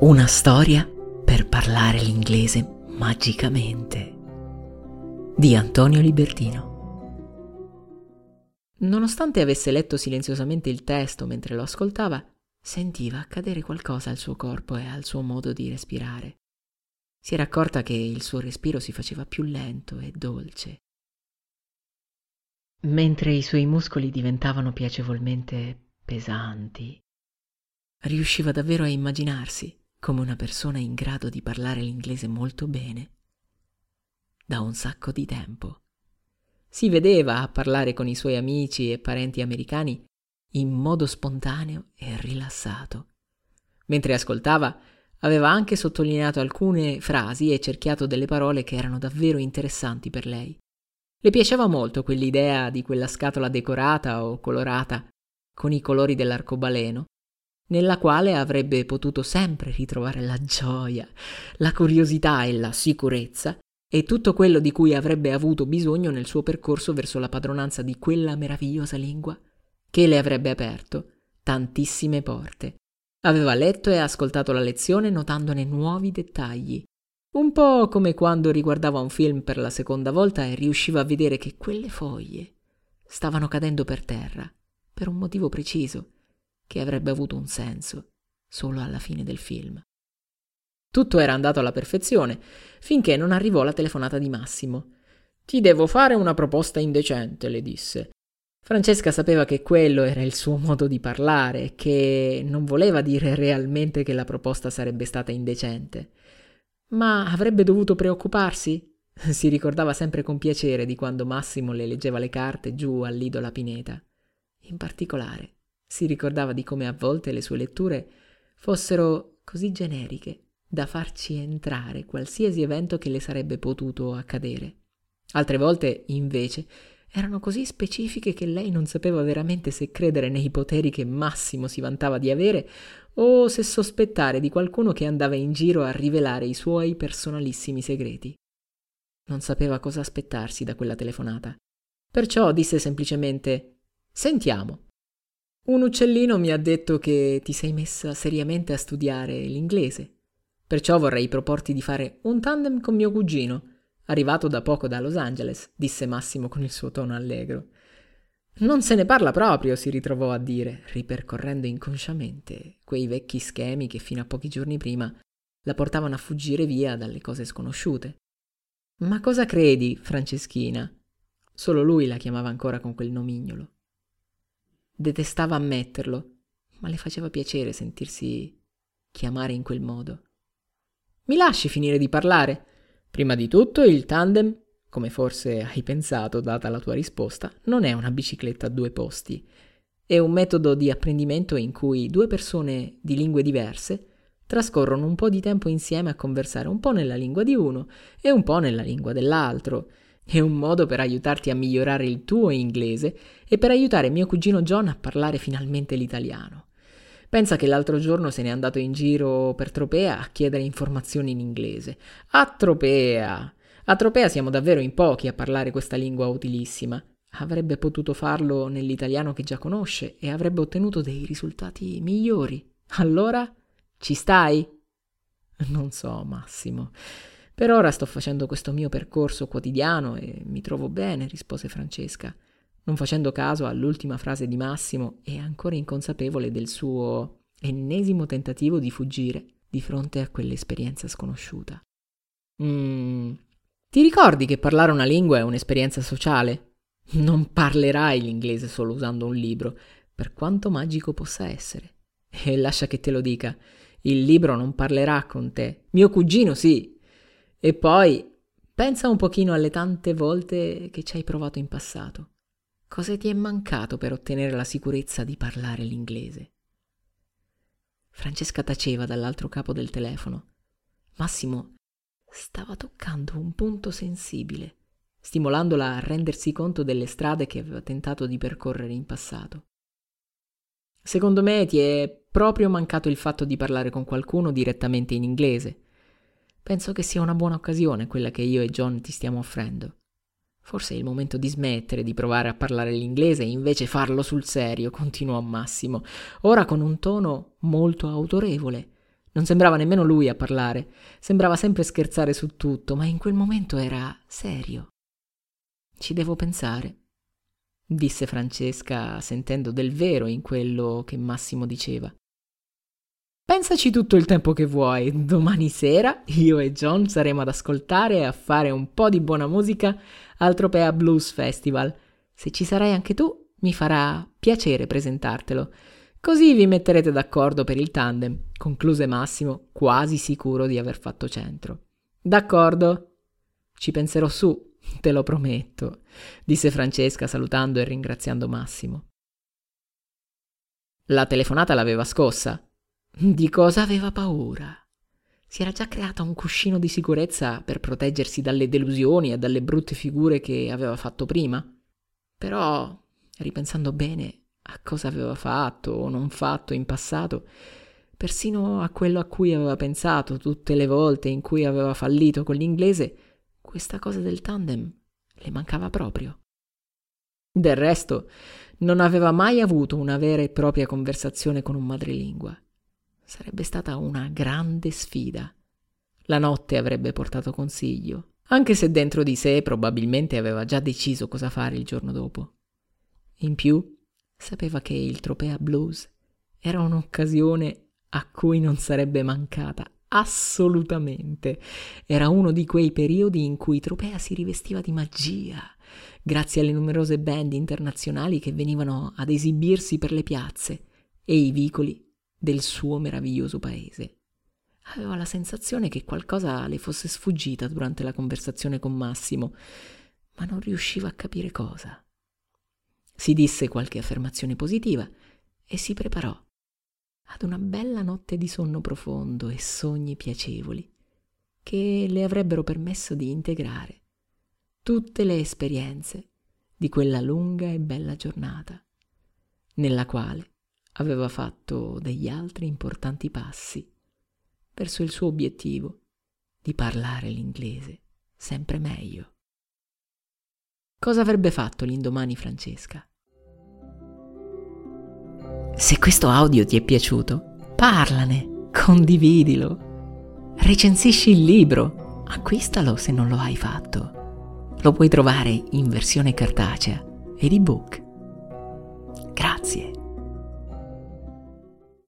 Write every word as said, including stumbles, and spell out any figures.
Una storia per parlare l'inglese magicamente di Antonio Libertino. Nonostante avesse letto silenziosamente il testo mentre lo ascoltava, sentiva accadere qualcosa al suo corpo e al suo modo di respirare. Si era accorta che il suo respiro si faceva più lento e dolce, mentre i suoi muscoli diventavano piacevolmente pesanti. Riusciva davvero a immaginarsi come una persona in grado di parlare l'inglese molto bene. Da un sacco di tempo. Si vedeva a parlare con i suoi amici e parenti americani in modo spontaneo e rilassato. Mentre ascoltava, aveva anche sottolineato alcune frasi e cerchiato delle parole che erano davvero interessanti per lei. Le piaceva molto quell'idea di quella scatola decorata o colorata con i colori dell'arcobaleno, nella quale avrebbe potuto sempre ritrovare la gioia, la curiosità e la sicurezza e tutto quello di cui avrebbe avuto bisogno nel suo percorso verso la padronanza di quella meravigliosa lingua che le avrebbe aperto tantissime porte. Aveva letto e ascoltato la lezione notandone nuovi dettagli, un po' come quando riguardava un film per la seconda volta e riusciva a vedere che quelle foglie stavano cadendo per terra per un motivo preciso che avrebbe avuto un senso solo alla fine del film. Tutto era andato alla perfezione, finché non arrivò la telefonata di Massimo. «Ti devo fare una proposta indecente», le disse. Francesca sapeva che quello era il suo modo di parlare e che non voleva dire realmente che la proposta sarebbe stata indecente. Ma avrebbe dovuto preoccuparsi? Si ricordava sempre con piacere di quando Massimo le leggeva le carte giù al lido La Pineta. In particolare, si ricordava di come a volte le sue letture fossero così generiche da farci entrare qualsiasi evento che le sarebbe potuto accadere. Altre volte, invece, erano così specifiche che lei non sapeva veramente se credere nei poteri che Massimo si vantava di avere o se sospettare di qualcuno che andava in giro a rivelare i suoi personalissimi segreti. Non sapeva cosa aspettarsi da quella telefonata. Perciò disse semplicemente: «Sentiamo. Un uccellino mi ha detto che ti sei messa seriamente a studiare l'inglese. Perciò vorrei proporti di fare un tandem con mio cugino, arrivato da poco da Los Angeles», disse Massimo con il suo tono allegro. «Non se ne parla proprio», si ritrovò a dire, ripercorrendo inconsciamente quei vecchi schemi che fino a pochi giorni prima la portavano a fuggire via dalle cose sconosciute. «Ma cosa credi, Franceschina?» Solo lui la chiamava ancora con quel nomignolo. Detestava ammetterlo, ma le faceva piacere sentirsi chiamare in quel modo. «Mi lasci finire di parlare? Prima di tutto il tandem, come forse hai pensato data la tua risposta, non è una bicicletta a due posti. È un metodo di apprendimento in cui due persone di lingue diverse trascorrono un po' di tempo insieme a conversare un po' nella lingua di uno e un po' nella lingua dell'altro. È un modo per aiutarti a migliorare il tuo inglese e per aiutare mio cugino John a parlare finalmente l'italiano. Pensa che l'altro giorno se n'è andato in giro per Tropea a chiedere informazioni in inglese. A Tropea! A Tropea siamo davvero in pochi a parlare questa lingua utilissima. Avrebbe potuto farlo nell'italiano che già conosce e avrebbe ottenuto dei risultati migliori. Allora, ci stai?» «Non so, Massimo. Per ora sto facendo questo mio percorso quotidiano e mi trovo bene», rispose Francesca, non facendo caso all'ultima frase di Massimo e ancora inconsapevole del suo ennesimo tentativo di fuggire di fronte a quell'esperienza sconosciuta. Mm, «Ti ricordi che parlare una lingua è un'esperienza sociale? Non parlerai l'inglese solo usando un libro, per quanto magico possa essere. E lascia che te lo dica, il libro non parlerà con te. Mio cugino sì. E poi pensa un pochino alle tante volte che ci hai provato in passato. Cosa ti è mancato per ottenere la sicurezza di parlare l'inglese?» Francesca taceva dall'altro capo del telefono. Massimo stava toccando un punto sensibile, stimolandola a rendersi conto delle strade che aveva tentato di percorrere in passato. «Secondo me ti è proprio mancato il fatto di parlare con qualcuno direttamente in inglese. Penso che sia una buona occasione quella che io e John ti stiamo offrendo. Forse è il momento di smettere di provare a parlare l'inglese e invece farlo sul serio», continuò Massimo, ora con un tono molto autorevole, Non sembrava nemmeno lui a parlare, sembrava sempre scherzare su tutto, ma in quel momento era serio. «Ci devo pensare», disse Francesca, sentendo del vero in quello che Massimo diceva. «Pensaci tutto il tempo che vuoi. Domani sera io e John saremo ad ascoltare e a fare un po' di buona musica al Tropea Blues Festival. Se ci sarai anche tu, mi farà piacere presentartelo. Così vi metterete d'accordo per il tandem», concluse Massimo, quasi sicuro di aver fatto centro. «D'accordo? Ci penserò su, te lo prometto», disse Francesca salutando e ringraziando Massimo. La telefonata l'aveva scossa. Di cosa aveva paura? Si era già creata un cuscino di sicurezza per proteggersi dalle delusioni e dalle brutte figure che aveva fatto prima. Però, ripensando bene a cosa aveva fatto o non fatto in passato, persino a quello a cui aveva pensato tutte le volte in cui aveva fallito con l'inglese, questa cosa del tandem le mancava proprio. Del resto, non aveva mai avuto una vera e propria conversazione con un madrelingua. Sarebbe stata una grande sfida. La notte avrebbe portato consiglio, anche se dentro di sé probabilmente aveva già deciso cosa fare il giorno dopo. In più, sapeva che il Tropea Blues era un'occasione a cui non sarebbe mancata assolutamente. Era uno di quei periodi in cui Tropea si rivestiva di magia, grazie alle numerose band internazionali che venivano ad esibirsi per le piazze e i vicoli del suo meraviglioso paese. Aveva la sensazione che qualcosa le fosse sfuggita durante la conversazione con Massimo, ma non riusciva a capire cosa. Si disse qualche affermazione positiva e si preparò ad una bella notte di sonno profondo e sogni piacevoli che le avrebbero permesso di integrare tutte le esperienze di quella lunga e bella giornata, nella quale aveva fatto degli altri importanti passi verso il suo obiettivo di parlare l'inglese sempre meglio. Cosa avrebbe fatto l'indomani Francesca? Se questo audio ti è piaciuto, parlane, condividilo, recensisci il libro, acquistalo se non lo hai fatto. Lo puoi trovare in versione cartacea ed ebook